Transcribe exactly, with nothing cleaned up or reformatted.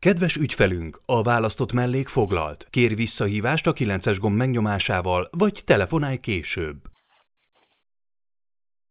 Kedves ügyfelünk, a választott mellék foglalt. Kérj visszahívást a kilences gomb megnyomásával, vagy telefonálj később.